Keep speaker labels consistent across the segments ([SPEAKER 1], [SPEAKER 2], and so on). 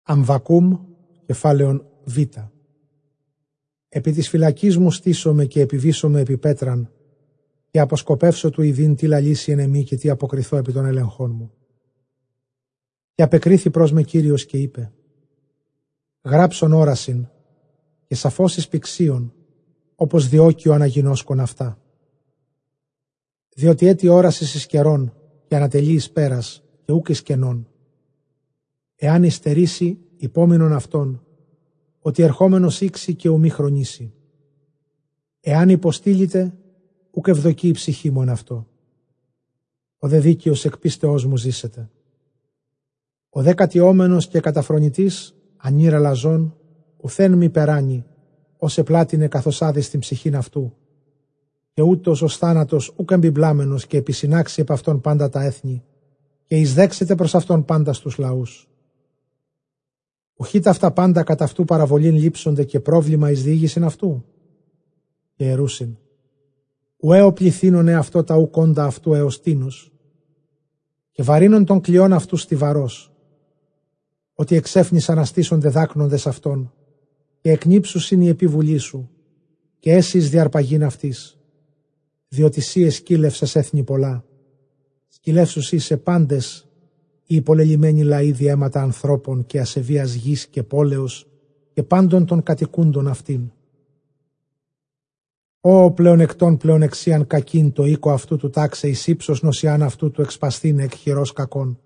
[SPEAKER 1] Αμβακούμ, κεφάλαιον Β. Επί της φυλακής μου στήσομαι και επιβήσομαι επί πέτραν, και αποσκοπεύσω του ειδήν τι λαλήσει εν εμή και τι αποκριθώ επί των ελεγχών μου. Και απεκρίθη προς με Κύριος και είπε: γράψον όρασιν και σαφώσεις πηξίων, όπως διώκει ο αναγινώσκον αυτά. Διότι έτη όρασης εις καιρών και ανατελεί εις πέρας και ούκ εις κενών. Εάν υστερήσει υπόμεινον αυτόν, ότι ερχόμενος ήξει και ουμή χρονίσει. Εάν υποστήλητε, ούκ ευδοκεί η ψυχή μου εν αυτό. Ο δε δίκαιος εκ πίστεώς μου ζήσεται. Ο δε κατιόμενος και καταφρονητής, ανήρα λαζών, ουθέν μη περάνει, ως επλάτινε καθώς άδει στην ψυχήν αυτού, και ούτως ως θάνατος ούκ εμπιμπλάμενος και επισυνάξει επ' αυτόν πάντα τα έθνη, και εισδέξετε προς αυτόν πάντα στους λαούς. Ουχή τα αυτά πάντα κατά αυτού παραβολήν λείψονται και πρόβλημα εις διήγησιν αυτού. Και ερούσιν, ουέο πληθύνωνε αυτό τα ουκόντα αυτού έως τίνους, και βαρύνων των κλειών αυτού στιβαρός, ότι εξέφνησαν αστήσονται δάκνοντες αυτών, και εκνύψουσιν η επιβουλή σου, και έσυς διαρπαγήν αυτής, διότι σύ εσκύλευσες έθνη πολλά, σκυλεύσους είσαι πάντες οι υπολελειμμένοι λαοί διαίματα ανθρώπων και ασεβίας γης και πόλεως και πάντων των κατοικούντων αυτήν. Ω πλεονεκτών πλεονεξίαν κακήν το οίκο αυτού του τάξε εις ύψος νοσιάν αυτού του εξπαστήν εκ χειρός κακών.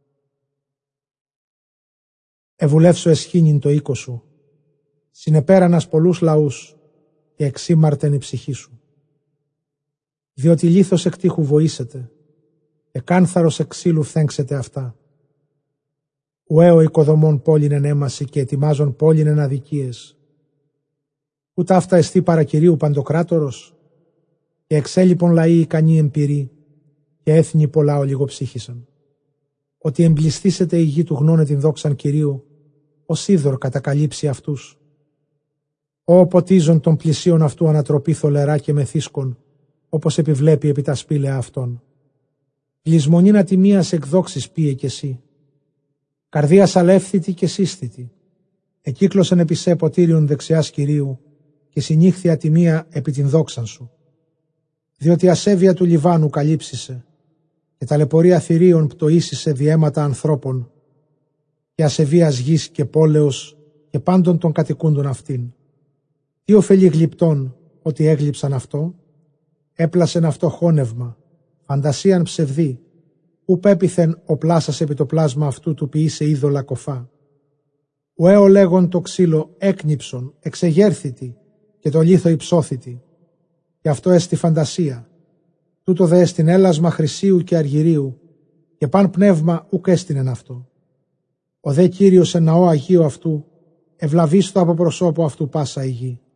[SPEAKER 1] Ευουλεύσω εσχήνην το οίκο σου, συνεπέρανας πολλούς λαούς και εξήμαρτεν η ψυχή σου. Διότι λίθος εκ τείχου βοήσετε, και κάνθαρος εξ ξύλου φθέγξετε αυτά. Ουέο οικοδομών πόλην εν έμαση και ετοιμάζων πόλην εν αδικίες. Ούτα αυτά εστί παρακυρίου παντοκράτορος, και εξέλιπων λαοί ικανοί εμπειροί, και έθνη πολλά ολιγοψύχησαν. Ότι εμπληστήσετε η γη του γνώνε την δόξαν Κυρίου, ως είδωρ κατακαλύψει αυτούς. Ω ποτίζον των πλησίων αυτού ανατροπή θολερά και μεθύσκων, όπως επιβλέπει επί τα σπήλαια αυτών. Λησμονήν ατιμίας εκδόξης πίε κι εσύ. Καρδίας αλεύθητη και σύστητη. Εκύκλωσεν επί σε ποτήριον δεξιάς Κυρίου, και συνήχθη ατιμία επί την δόξαν σου. Διότι ασέβεια του Λιβάνου καλύψισε, και ταλαιπωρία θηρίων πτωίσισε διαίματα ανθρώπων, και ασεβίας γης και πόλεως και πάντων των κατοικούντων αυτήν. Τι ωφελεί γλυπτών ότι έγλειψαν αυτό, έπλασεν αυτό χώνευμα, φαντασίαν ψευδή, που πέπιθεν ο πλάσας επί το πλάσμα αυτού του ποιήσε είδωλα κοφά. Ουέο λέγον το ξύλο έκνυψον, εξεγέρθητη, και το λίθο υψώθητη, και αυτό έστι φαντασία, τούτο δε έστιν έλασμα χρυσίου και αργυρίου, και παν πνεύμα ουκ έστινεν αυτό. Ο δε Κύριος εν ναό Αγίου αυτού, ευλαβίστο από προσώπου αυτού πάσα η γη.